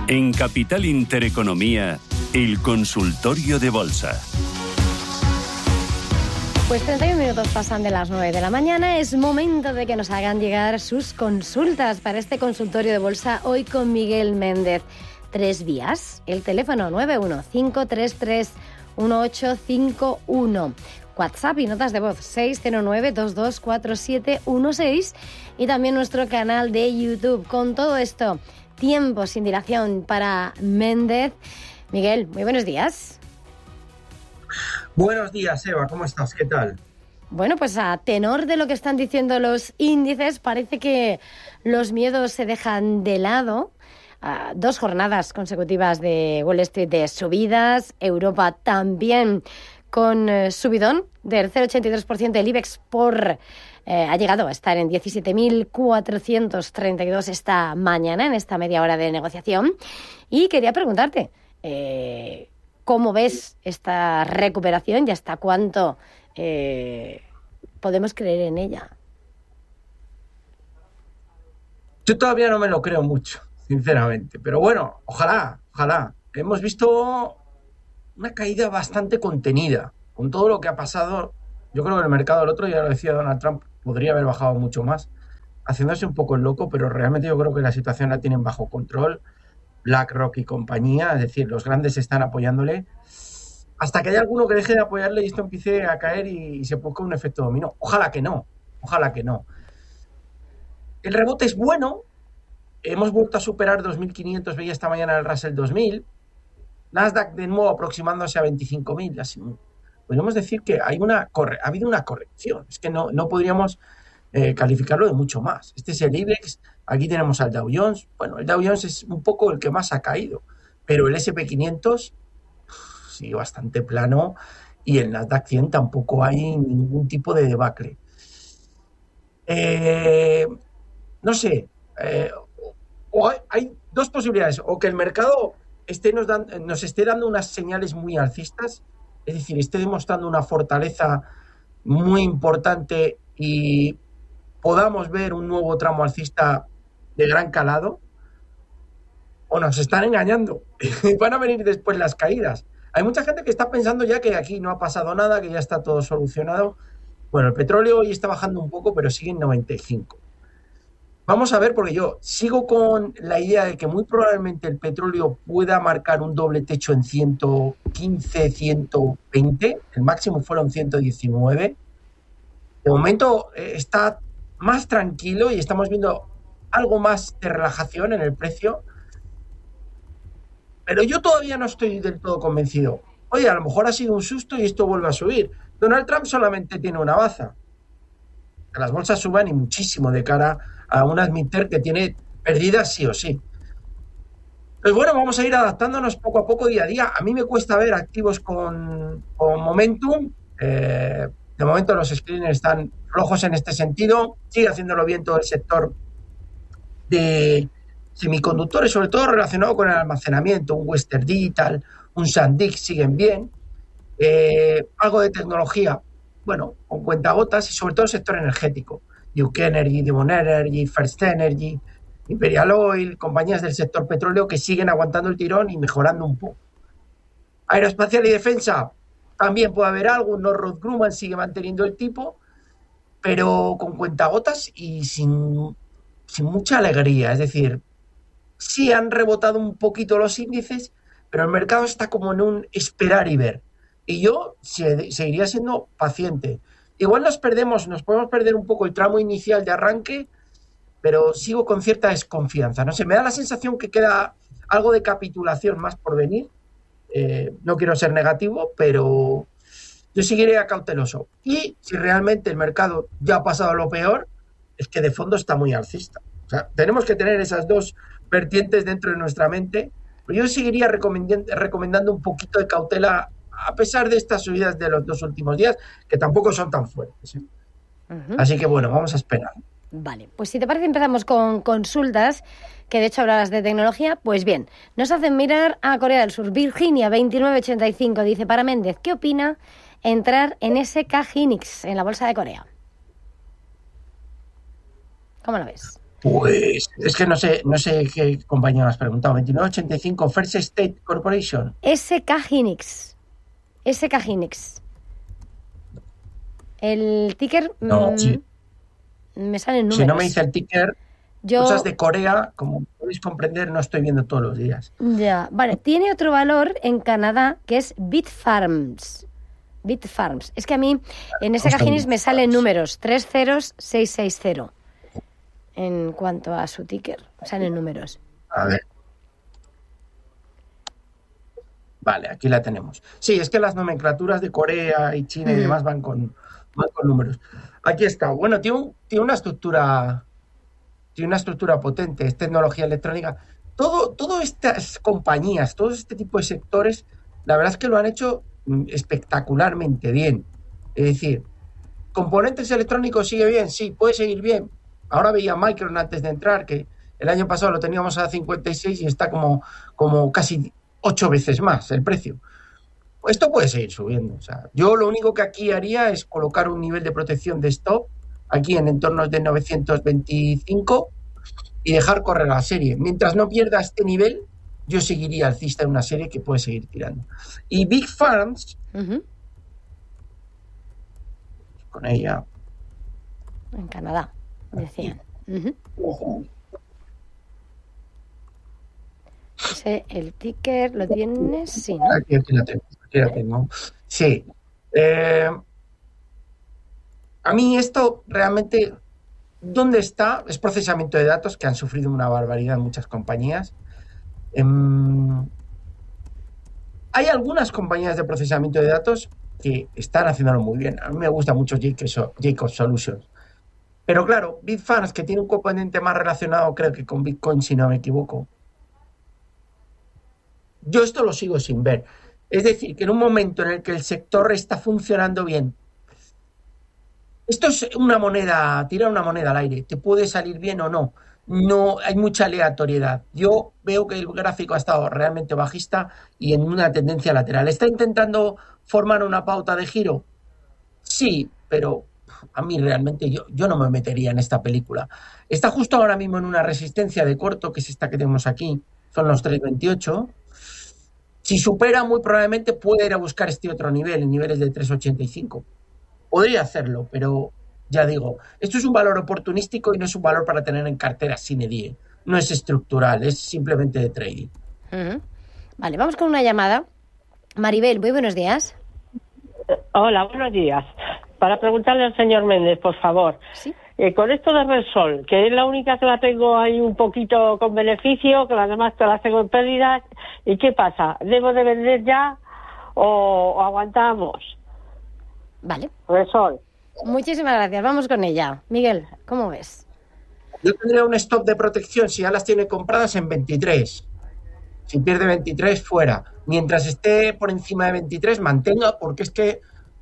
En Capital Intereconomía, el consultorio de bolsa. Pues 31 minutos pasan de las 9 de la mañana. Es momento de que nos hagan llegar sus consultas para este consultorio de bolsa hoy con Miguel Méndez. 3 vías. El teléfono 915331851. WhatsApp y notas de voz 609224716. Y también nuestro canal de YouTube. Con todo esto, tiempo sin dilación para Méndez. Miguel, muy buenos días. Buenos días, Eva, ¿cómo estás? ¿Qué tal? Bueno, pues a tenor de lo que están diciendo los índices, parece que los miedos se dejan de lado. 2 jornadas consecutivas de Wall Street de subidas, Europa también con subidón del 0,83%, el IBEX ha llegado a estar en 17.432 esta mañana, en esta media hora de negociación. Y quería preguntarte, ¿cómo ves esta recuperación y hasta cuánto podemos creer en ella? Yo todavía no me lo creo mucho, sinceramente. Pero bueno, ojalá. Hemos visto una caída bastante contenida. Con todo lo que ha pasado, yo creo que el mercado, el otro día lo decía Donald Trump, podría haber bajado mucho más, haciéndose un poco el loco, pero realmente yo creo que la situación la tienen bajo control. BlackRock y compañía, es decir, los grandes están apoyándole, hasta que haya alguno que deje de apoyarle y esto empiece a caer y se produzca un efecto dominó. Ojalá que no. El rebote es bueno, hemos vuelto a superar 2.500, veía esta mañana el Russell 2000, Nasdaq de nuevo aproximándose a 25.000, así. Podríamos decir que ha habido una corrección, es que no podríamos calificarlo de mucho más. Este es el IBEX, aquí tenemos al Dow Jones. Bueno, el Dow Jones es un poco el que más ha caído, pero el S&P 500 sigue bastante plano y el Nasdaq 100 tampoco hay ningún tipo de debacle. No sé, hay 2 posibilidades, o que el mercado nos esté dando unas señales muy alcistas, es decir, esté demostrando una fortaleza muy importante y podamos ver un nuevo tramo alcista de gran calado, o nos están engañando y van a venir después las caídas. Hay mucha gente que está pensando ya que aquí no ha pasado nada, que ya está todo solucionado. Bueno, el petróleo hoy está bajando un poco, pero sigue en 95. Vamos a ver, porque yo sigo con la idea de que muy probablemente el petróleo pueda marcar un doble techo en 115, 120. El máximo fueron 119. De momento está más tranquilo y estamos viendo algo más de relajación en el precio. Pero yo todavía no estoy del todo convencido. Oye, a lo mejor ha sido un susto y esto vuelve a subir. Donald Trump solamente tiene una baza. Que las bolsas suban y muchísimo de cara a una midterm que tiene pérdidas sí o sí. Pues bueno, vamos a ir adaptándonos poco a poco, día a día. A mí me cuesta ver activos con momentum. De momento los screeners están flojos en este sentido. Sigue haciéndolo bien todo el sector de semiconductores, sobre todo relacionado con el almacenamiento. Un Western Digital, un SanDisk siguen bien. Algo de tecnología, bueno, con cuentagotas, y sobre todo el sector energético. Duke Energy, Devon Energy, First Energy, Imperial Oil, compañías del sector petróleo que siguen aguantando el tirón y mejorando un poco. Aeroespacial y defensa, también puede haber algo. Northrop Grumman sigue manteniendo el tipo, pero con cuentagotas y sin mucha alegría. Es decir, sí han rebotado un poquito los índices, pero el mercado está como en un esperar y ver. Y yo seguiría siendo paciente. Igual nos podemos perder un poco el tramo inicial de arranque, pero sigo con cierta desconfianza. No sé, me da la sensación que queda algo de capitulación más por venir. No quiero ser negativo, pero yo seguiré cauteloso. Y si realmente el mercado ya ha pasado lo peor, es que de fondo está muy alcista. O sea, tenemos que tener esas 2 vertientes dentro de nuestra mente. Pero yo seguiría recomendando un poquito de cautela, a pesar de estas subidas de los 2 últimos días, que tampoco son tan fuertes. Así que bueno, vamos a esperar. Vale, pues si te parece empezamos con consultas, que de hecho hablabas de tecnología. Pues bien, nos hacen mirar a Corea del Sur. Virginia 2985 dice, para Méndez, ¿qué opina entrar en SK Hynix en la bolsa de Corea? ¿Cómo lo ves? Pues es que no sé qué compañía me has preguntado. 2985 First State Corporation. SK Hynix. SK Hynix. El ticker No, me salen números. si no me dice el ticker, Yo... cosas de Corea, como podéis comprender, no estoy viendo todos los días. Ya, vale. Tiene otro valor en Canadá que es Bitfarms. Bitfarms. Es que a mí en SK Hynix me salen números 30660. En cuanto a su ticker, salen números. A ver. Vale, aquí la tenemos. Sí, es que las nomenclaturas de Corea y China y demás van con números. Aquí está. Bueno, tiene una estructura potente, es tecnología electrónica. Todas estas compañías, todo este tipo de sectores, la verdad es que lo han hecho espectacularmente bien. Es decir, componentes electrónicos sigue bien, sí, puede seguir bien. Ahora veía Micron antes de entrar, que el año pasado lo teníamos a 56 y está como casi 8 veces más el precio. Esto puede seguir subiendo. O sea, yo lo único que aquí haría es colocar un nivel de protección de stop aquí en entornos de 925 y dejar correr la serie. Mientras no pierda este nivel, yo seguiría alcista en una serie que puede seguir tirando. Y Big Farms, con ella. En Canadá, decían. Ese, el ticker, ¿lo tienes? Sí, ¿no? Aquí la tengo. Sí. A mí esto realmente, ¿dónde está? Es procesamiento de datos que han sufrido una barbaridad en muchas compañías. Hay algunas compañías de procesamiento de datos que están haciéndolo muy bien. A mí me gusta mucho Jacob Solutions. Pero claro, Bitfarms, que tiene un componente más relacionado, creo que con Bitcoin, si no me equivoco. Yo esto lo sigo sin ver. Es decir, que en un momento en el que el sector está funcionando bien, esto es una moneda, tirar una moneda al aire, te puede salir bien o no. No hay mucha aleatoriedad. Yo veo que el gráfico ha estado realmente bajista y en una tendencia lateral. ¿Está intentando formar una pauta de giro? Sí, pero a mí realmente yo no me metería en esta película. Está justo ahora mismo en una resistencia de corto, que es esta que tenemos aquí, son los 3.28. Si supera, muy probablemente puede ir a buscar este otro nivel, en niveles de 3.85. Podría hacerlo, pero ya digo, esto es un valor oportunístico y no es un valor para tener en cartera sine die. No es estructural, es simplemente de trading. Vale, vamos con una llamada. Maribel, muy buenos días. Hola, buenos días. Para preguntarle al señor Méndez, por favor. ¿Sí? Con esto de Repsol, que es la única que la tengo ahí un poquito con beneficio, que las demás te las tengo en pérdidas, ¿y qué pasa? ¿Debo de vender ya o aguantamos? Vale. Repsol. Muchísimas gracias. Vamos con ella. Miguel, ¿cómo ves? Yo tendría un stop de protección si ya las tiene compradas en 23. Si pierde 23, fuera. Mientras esté por encima de 23, mantenga, porque es que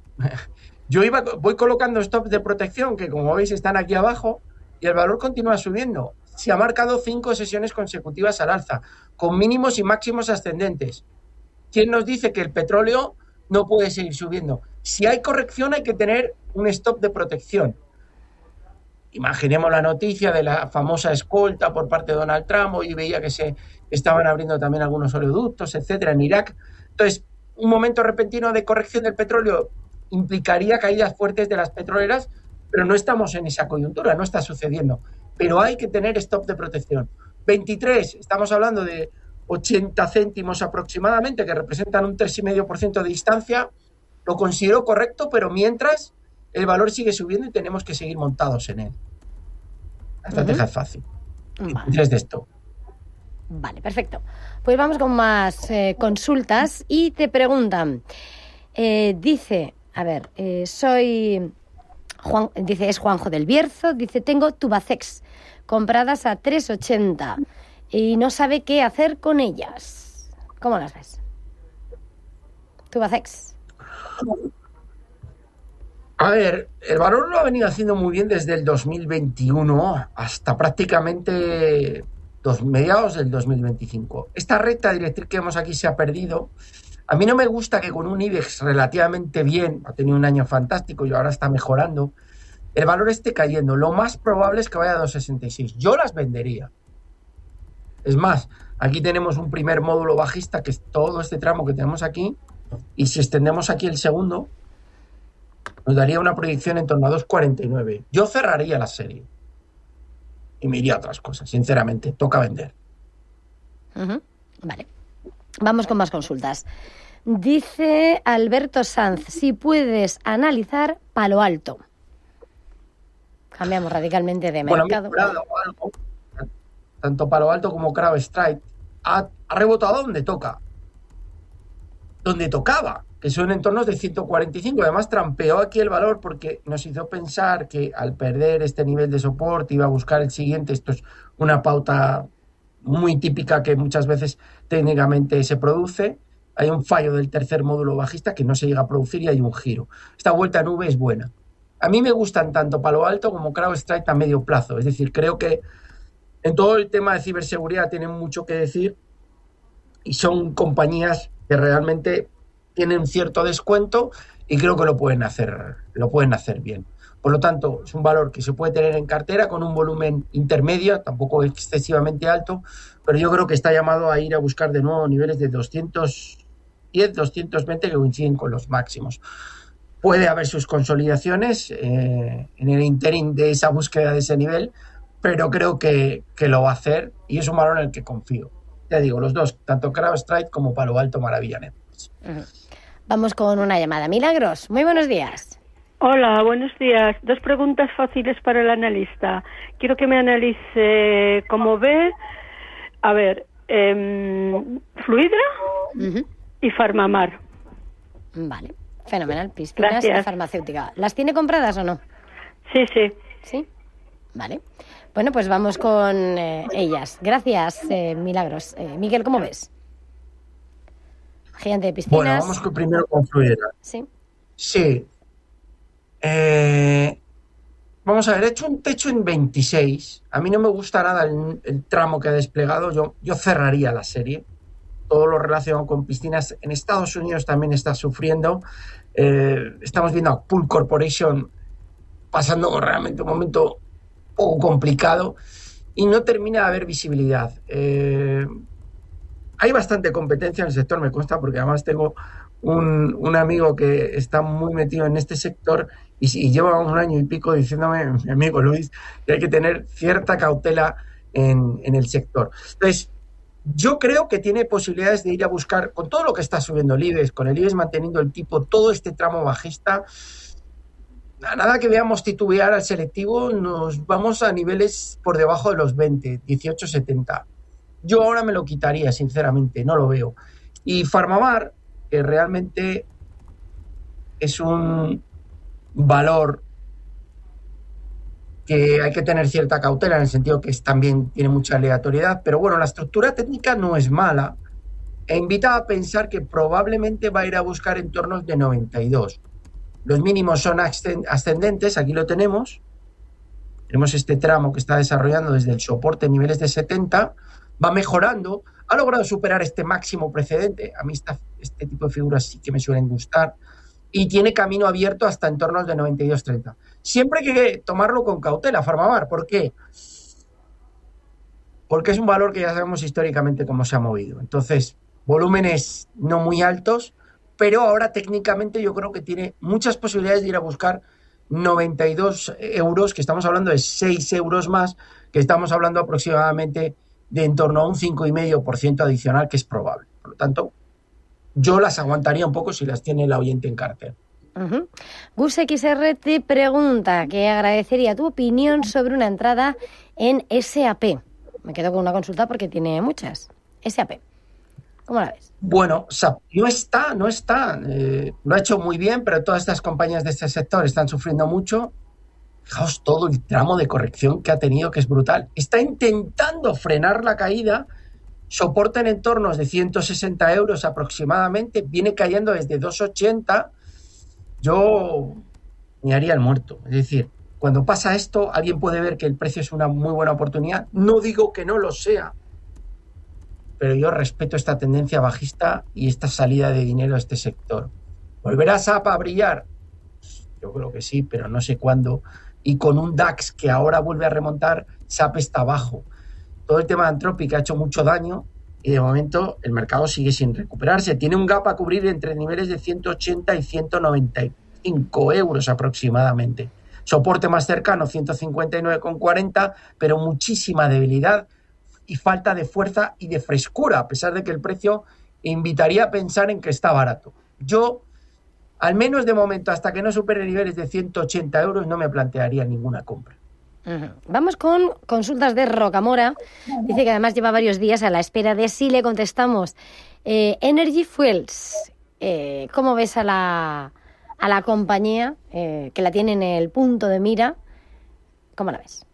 voy colocando stops de protección que, como veis, están aquí abajo y el valor continúa subiendo. Se ha marcado 5 sesiones consecutivas al alza, con mínimos y máximos ascendentes. ¿Quién nos dice que el petróleo no puede seguir subiendo? Si hay corrección, hay que tener un stop de protección. Imaginemos la noticia de la famosa escolta por parte de Donald Trump. Hoy veía que se estaban abriendo también algunos oleoductos, etcétera, en Irak. Entonces, un momento repentino de corrección del petróleo implicaría caídas fuertes de las petroleras, pero no estamos en esa coyuntura, no está sucediendo. Pero hay que tener stop de protección. 23, estamos hablando de 80 céntimos aproximadamente, que representan un 3,5% de distancia. Lo considero correcto, pero mientras el valor sigue subiendo y tenemos que seguir montados en él. La estrategia es fácil. Vale. De esto. Vale, perfecto. Pues vamos con más consultas y te preguntan. Dice, a ver, soy Juan, dice, es Juanjo del Bierzo, dice, tengo Tubacex compradas a 3,80 y no sabe qué hacer con ellas. ¿Cómo las ves? Tubacex. A ver, el valor lo ha venido haciendo muy bien desde el 2021 hasta prácticamente mediados del 2025. Esta recta directriz que vemos aquí se ha perdido. A mí no me gusta que con un IBEX relativamente bien, ha tenido un año fantástico y ahora está mejorando, el valor esté cayendo. Lo más probable es que vaya a 2,66. Yo las vendería. Es más, aquí tenemos un primer módulo bajista, que es todo este tramo que tenemos aquí, y si extendemos aquí el segundo, nos daría una proyección en torno a 2,49. Yo cerraría la serie y me iría a otras cosas, sinceramente. Toca vender. Vale. Vamos con más consultas. Dice Alberto Sanz, si puedes analizar Palo Alto. Cambiamos radicalmente de mercado. Bueno, tanto Palo Alto como CrowdStrike ha rebotado donde toca. Donde tocaba, que son entornos de 145. Además, trampeó aquí el valor porque nos hizo pensar que al perder este nivel de soporte iba a buscar el siguiente. Esto es una pauta muy típica que muchas veces técnicamente se produce. Hay un fallo del tercer módulo bajista que no se llega a producir y hay un giro. Esta vuelta a nube es buena. A mí me gustan tanto Palo Alto como CrowdStrike a medio plazo. Es decir, creo que en todo el tema de ciberseguridad tienen mucho que decir y son compañías que realmente tienen cierto descuento y creo que lo pueden hacer bien. Por lo tanto, es un valor que se puede tener en cartera con un volumen intermedio, tampoco excesivamente alto, pero yo creo que está llamado a ir a buscar de nuevo niveles de 210, 220 que coinciden con los máximos. Puede haber sus consolidaciones en el interín de esa búsqueda de ese nivel, pero creo que lo va a hacer y es un valor en el que confío. Ya digo, los dos, tanto CrowdStrike como Palo Alto, maravilla. Vamos con una llamada. Milagros, muy buenos días. Hola, buenos días. 2 preguntas fáciles para el analista. Quiero que me analice cómo ve, a ver, Fluidra y Farmamar. Vale, fenomenal. Piscinas y Gracias. farmacéutica. ¿Las tiene compradas o no? Sí, sí. Sí. Vale. Bueno, pues vamos con ellas. Gracias, Milagros. Miguel, ¿cómo ves? Gigante de piscinas. Bueno, vamos primero con Fluidra. Sí. Sí. Vamos a ver, he hecho un techo en 26. A mí no me gusta nada el tramo que ha desplegado. Yo cerraría la serie. Todo lo relacionado con piscinas. En Estados Unidos también está sufriendo. Estamos viendo a Pool Corporation pasando realmente un momento poco complicado y no termina de haber visibilidad. Hay bastante competencia en el sector, me consta, porque además tengo un amigo que está muy metido en este sector y lleva 1 año y pico diciéndome, mi amigo Luis, que hay que tener cierta cautela en el sector. Entonces, yo creo que tiene posibilidades de ir a buscar, con todo lo que está subiendo el IBEX, con el IBEX manteniendo el tipo, todo este tramo bajista, a nada que veamos titubear al selectivo, nos vamos a niveles por debajo de los 20, 18,70. Yo ahora me lo quitaría, sinceramente, no lo veo. Y Farmamar, que realmente es un valor que hay que tener cierta cautela en el sentido que también tiene mucha aleatoriedad, pero bueno, la estructura técnica no es mala e invita a pensar que probablemente va a ir a buscar entornos de 92. Los mínimos son ascendentes, aquí lo tenemos. Tenemos este tramo que está desarrollando desde el soporte en niveles de 70, va mejorando, ha logrado superar este máximo precedente. A mí este tipo de figuras sí que me suelen gustar. Y tiene camino abierto hasta entornos de 92,30. Siempre hay que tomarlo con cautela, Farmamar. ¿Por qué? Porque es un valor que ya sabemos históricamente cómo se ha movido. Entonces, volúmenes no muy altos, pero ahora técnicamente yo creo que tiene muchas posibilidades de ir a buscar 92 euros, que estamos hablando de 6 euros más, que estamos hablando aproximadamente de en torno a un 5,5% adicional, que es probable. Por lo tanto, yo las aguantaría un poco si las tiene el oyente en cartera. Gus XR te pregunta que agradecería tu opinión sobre una entrada en SAP. Me quedo con una consulta porque tiene muchas. SAP. ¿Cómo la ves? Bueno, SAP no está. Lo ha hecho muy bien, pero todas estas compañías de este sector están sufriendo mucho. Fijaos todo el tramo de corrección que ha tenido, que es brutal. Está intentando frenar la caída, soporta en entornos de 160 euros aproximadamente, viene cayendo desde 2,80. Yo me haría el muerto. Es decir, cuando pasa esto, alguien puede ver que el precio es una muy buena oportunidad. No digo que no lo sea, pero yo respeto esta tendencia bajista y esta salida de dinero a este sector. ¿Volverá SAP a brillar? Yo creo que sí, pero no sé cuándo. y con un DAX que ahora vuelve a remontar, SAP está abajo. Todo el tema de Anthropic ha hecho mucho daño y de momento el mercado sigue sin recuperarse. Tiene un gap a cubrir entre niveles de 180 y 195 euros aproximadamente. Soporte más cercano, 159,40, pero muchísima debilidad y falta de fuerza y de frescura, a pesar de que el precio invitaría a pensar en que está barato. Yo, al menos de momento, hasta que no supere niveles de 180 euros, no me plantearía ninguna compra. Vamos con consultas de Rocamora. Dice que además lleva varios días a la espera de si le contestamos. Energy Fuels, ¿cómo ves a la compañía que la tiene en el punto de mira? ¿Cómo la ves?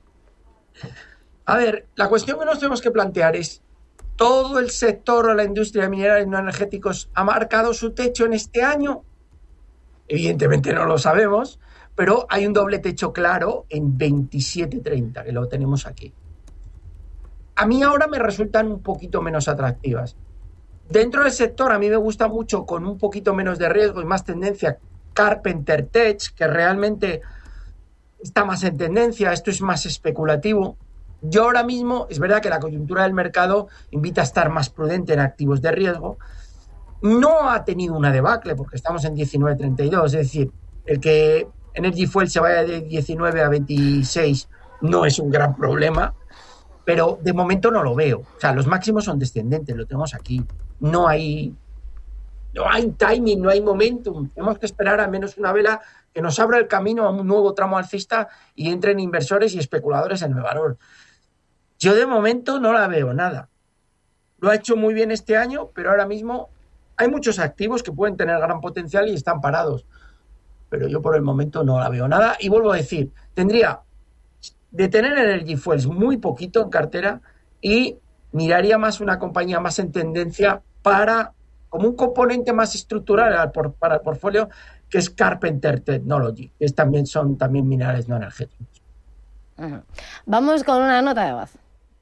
A ver, la cuestión que nos tenemos que plantear es: ¿todo el sector o la industria de minerales no energéticos ha marcado su techo en este año? Evidentemente no lo sabemos, pero hay un doble techo claro en 27.30, que lo tenemos aquí. A mí ahora me resultan un poquito menos atractivas. Dentro del sector a mí me gusta mucho, con un poquito menos de riesgo y más tendencia, Carpenter Tech, que realmente está más en tendencia. Esto es más especulativo. Yo ahora mismo, es verdad que la coyuntura del mercado invita a estar más prudente en activos de riesgo. No ha tenido una debacle porque estamos en 19.32, es decir, el que Energy Fuel se vaya de 19 a 26 no es un gran problema, pero de momento no lo veo. O sea, los máximos son descendentes, lo tenemos aquí. No hay timing, no hay momentum. Tenemos que esperar al menos una vela que nos abra el camino a un nuevo tramo alcista y entren inversores y especuladores en el valor. Yo de momento no la veo nada. Lo ha hecho muy bien este año, pero ahora mismo hay muchos activos que pueden tener gran potencial y están parados. Pero yo por el momento no la veo nada. Y vuelvo a decir, tendría de tener Energy Fuels muy poquito en cartera y miraría más una compañía más en tendencia como un componente más estructural para el portfolio, que es Carpenter Technology, que son también minerales no energéticos. Vamos con una nota de voz.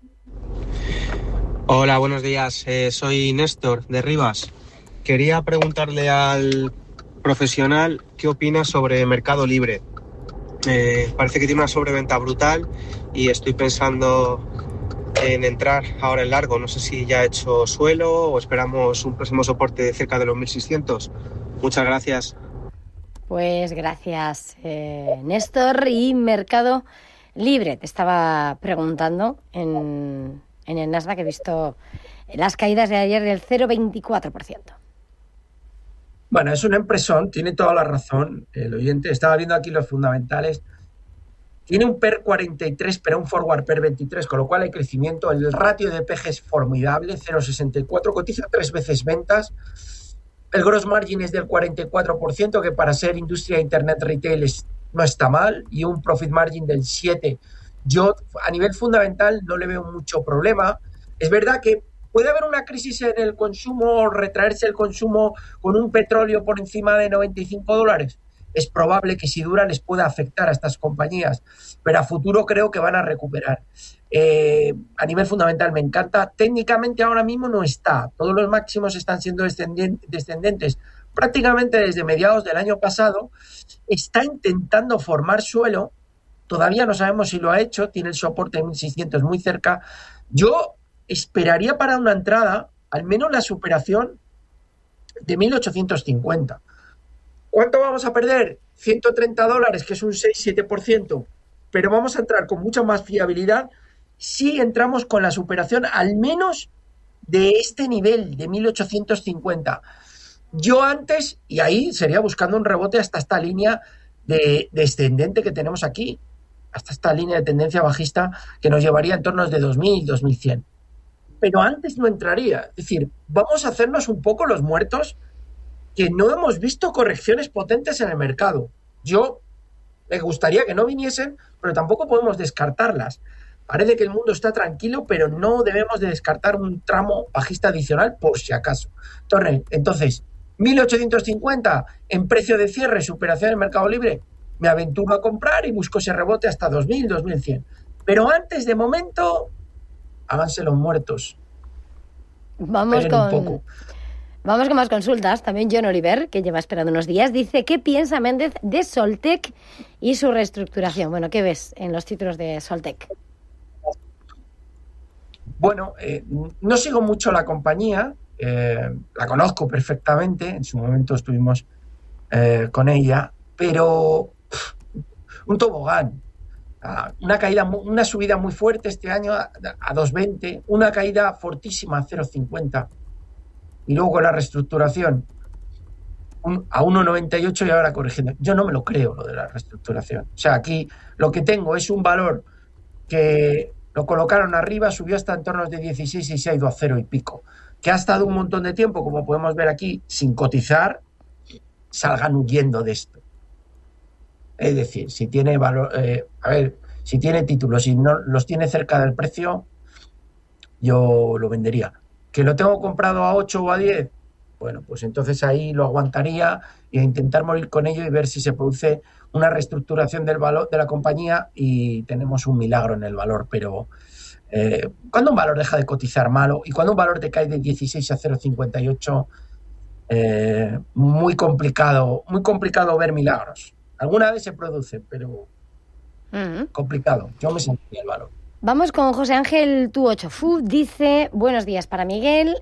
Hola, buenos días. Soy Néstor de Rivas. Quería preguntarle al profesional qué opina sobre Mercado Libre. Parece que tiene una sobreventa brutal y estoy pensando en entrar ahora en largo. No sé si ya ha hecho suelo o esperamos un próximo soporte de cerca de los 1.600. Muchas gracias. Pues gracias, Néstor. Y Mercado Libre, te estaba preguntando en el Nasdaq, he visto las caídas de ayer del 0,24%. Bueno, es un empresón, tiene toda la razón el oyente. Estaba viendo aquí los fundamentales. Tiene un PER 43, pero un forward PER 23, con lo cual hay crecimiento. El ratio de PEG es formidable, 0,64, cotiza 3 veces ventas. El gross margin es del 44%, que para ser industria de Internet Retail no está mal, y un profit margin del 7%. Yo, a nivel fundamental, no le veo mucho problema. Es verdad que puede haber una crisis en el consumo, retraerse el consumo con un petróleo por encima de $95. Es probable que si dura les pueda afectar a estas compañías, pero a futuro creo que van a recuperar. A nivel fundamental me encanta. Técnicamente ahora mismo no está. Todos los máximos están siendo descendentes prácticamente desde mediados del año pasado. Está intentando formar suelo. Todavía no sabemos si lo ha hecho. Tiene el soporte de 1.600 muy cerca. Yo esperaría para una entrada al menos la superación de 1.850. ¿Cuánto vamos a perder? $130, que es un 6-7%, pero vamos a entrar con mucha más fiabilidad si entramos con la superación al menos de este nivel de 1.850. Yo antes, y ahí sería buscando un rebote hasta esta línea descendente que tenemos aquí, hasta esta línea de tendencia bajista que nos llevaría en torno de 2.000 y 2.100. Pero antes no entraría. Es decir, vamos a hacernos un poco los muertos, que no hemos visto correcciones potentes en el mercado. Yo me gustaría que no viniesen, pero tampoco podemos descartarlas. Parece que el mundo está tranquilo, pero no debemos de descartar un tramo bajista adicional por si acaso. Entonces, 1.850 en precio de cierre, superación del Mercado Libre, me aventuro a comprar y busco ese rebote hasta 2.000, 2.100. Pero antes, de momento, háganse los muertos. Vamos un poco. Vamos con más consultas. También John Oliver, que lleva esperando unos días, dice: ¿qué piensa Méndez de Soltec y su reestructuración? Bueno, ¿qué ves en los títulos de Soltec? Bueno, no sigo mucho la compañía, la conozco perfectamente, en su momento estuvimos con ella, pero un tobogán. Una subida muy fuerte este año a 2,20, una caída fortísima a 0,50 y luego con la reestructuración a 1,98 y ahora corrigiendo. Yo no me lo creo lo de la reestructuración. O sea, aquí lo que tengo es un valor que lo colocaron arriba, subió hasta entornos de 16 y se ha ido a 0 y pico. Que ha estado un montón de tiempo, como podemos ver aquí, sin cotizar, salgan huyendo de esto. Es decir, si tiene valor, si tiene títulos y no los tiene cerca del precio, yo lo vendería. ¿Que lo tengo comprado a 8 o a 10? Bueno, pues entonces ahí lo aguantaría y a intentar morir con ello y ver si se produce una reestructuración del valor de la compañía y tenemos un milagro en el valor. Pero cuando un valor deja de cotizar malo y cuando un valor te cae de 16 a 0,58, muy complicado ver milagros. Alguna vez se produce, pero complicado. Yo me sentiría el valor. Vamos con José Ángel Tu8Fu. Dice: buenos días para Miguel.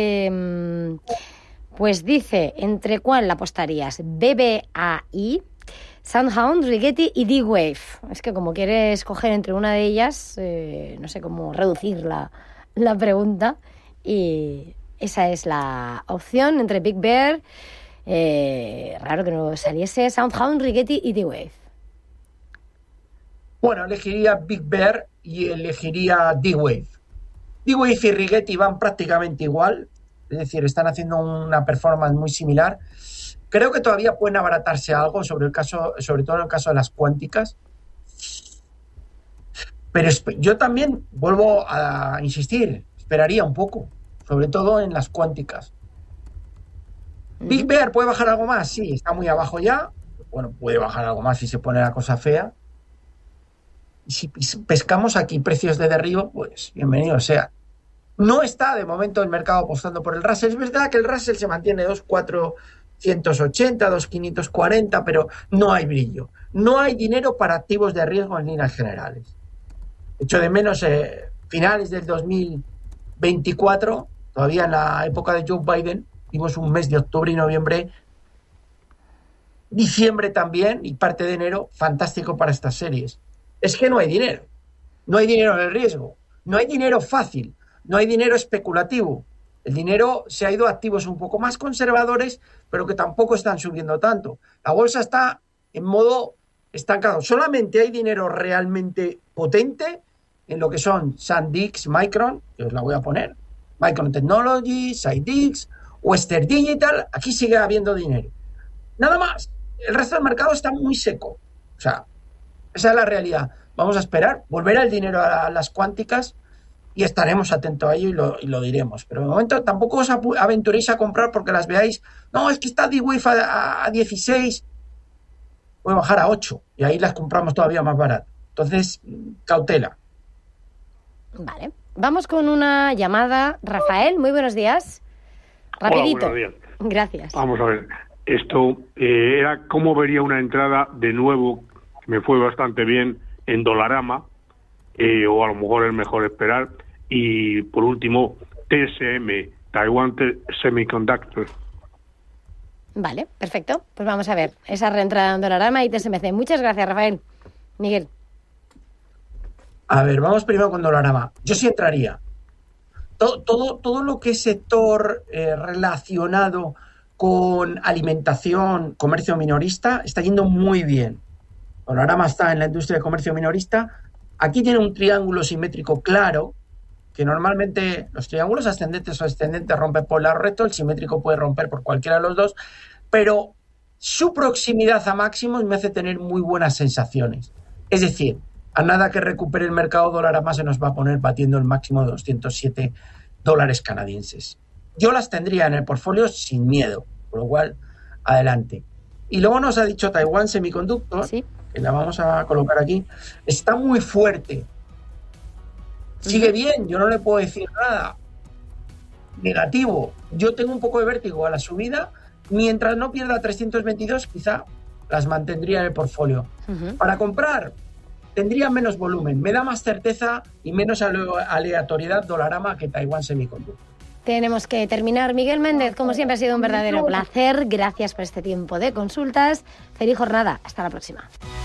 Pues dice, ¿entre cuál apostarías? BBAI, Soundhound, Rigetti y D-Wave. Es que como quieres escoger entre una de ellas, no sé cómo reducir la pregunta. Y esa es la opción entre Big Bear. Raro que no saliese Soundhound, Rigetti y D-Wave. Bueno, elegiría Big Bear y elegiría D-Wave. D-Wave y Rigetti van prácticamente igual, es decir, están haciendo una performance muy similar. Creo que todavía pueden abaratarse algo, sobre todo en el caso de las cuánticas. Pero yo también vuelvo a insistir, esperaría un poco, sobre todo en las cuánticas. Big Bear puede bajar algo más, sí, está muy abajo ya. Bueno, puede bajar algo más si se pone la cosa fea. Y si pescamos aquí precios de derribo, pues bienvenido sea. No está de momento el mercado apostando por el Russell. Es verdad que el Russell se mantiene 2,480, 2,540, pero no hay brillo. No hay dinero para activos de riesgo en líneas generales. Echo de menos finales del 2024, todavía en la época de Joe Biden, vimos un mes de octubre y noviembre, diciembre también y parte de enero, fantástico para estas series. Es que no hay dinero. No hay dinero en el riesgo. No hay dinero fácil. No hay dinero especulativo. El dinero se ha ido a activos un poco más conservadores, pero que tampoco están subiendo tanto. La bolsa está en modo estancado. Solamente hay dinero realmente potente en lo que son SanDisk, Micron, que os la voy a poner, Micron Technology, SiDix, Western Digital. Aquí sigue habiendo dinero. Nada más. El resto del mercado está muy seco. O sea, esa es la realidad. Vamos a esperar, volver el dinero a las cuánticas y estaremos atentos a ello y lo diremos. Pero de momento tampoco os aventuréis a comprar porque las veáis. No, es que está D-Wave a 16, voy a bajar a 8 y ahí las compramos todavía más barato. Entonces, cautela. Vale, vamos con una llamada. Rafael, muy buenos días. Rapidito. Hola, buenos días. Gracias. Vamos a ver, esto era cómo vería una entrada de nuevo, me fue bastante bien, en Dollarama, o a lo mejor es mejor esperar. Y por último, TSM, Taiwan Semiconductor. Vale, perfecto. Pues vamos a ver esa reentrada en Dollarama y TSMC. Muchas gracias, Rafael. Miguel. A ver, vamos primero con Dollarama. Yo sí entraría. Todo lo que es sector relacionado con alimentación, comercio minorista, está yendo muy bien. Dollarama está en la industria de comercio minorista. Aquí tiene un triángulo simétrico claro, que normalmente los triángulos ascendentes o descendentes rompen por lado recto, el simétrico puede romper por cualquiera de los dos, pero su proximidad a máximos me hace tener muy buenas sensaciones. Es decir, a nada que recupere el mercado, Dollarama se nos va a poner batiendo el máximo de $207 canadienses. Yo las tendría en el portfolio sin miedo, por lo cual, adelante. Y luego nos ha dicho Taiwan Semiconductor, ¿sí?, que la vamos a colocar aquí. Está muy fuerte. Sigue bien, yo no le puedo decir nada. negativo. Yo tengo un poco de vértigo a la subida. Mientras no pierda 322, quizá las mantendría en el portfolio. Para comprar, tendría menos volumen. Me da más certeza y menos aleatoriedad Dollarama que Taiwan Semiconductor. Tenemos que terminar. Miguel Méndez, como siempre, ha sido un verdadero placer. Gracias por este tiempo de consultas. Feliz jornada. Hasta la próxima.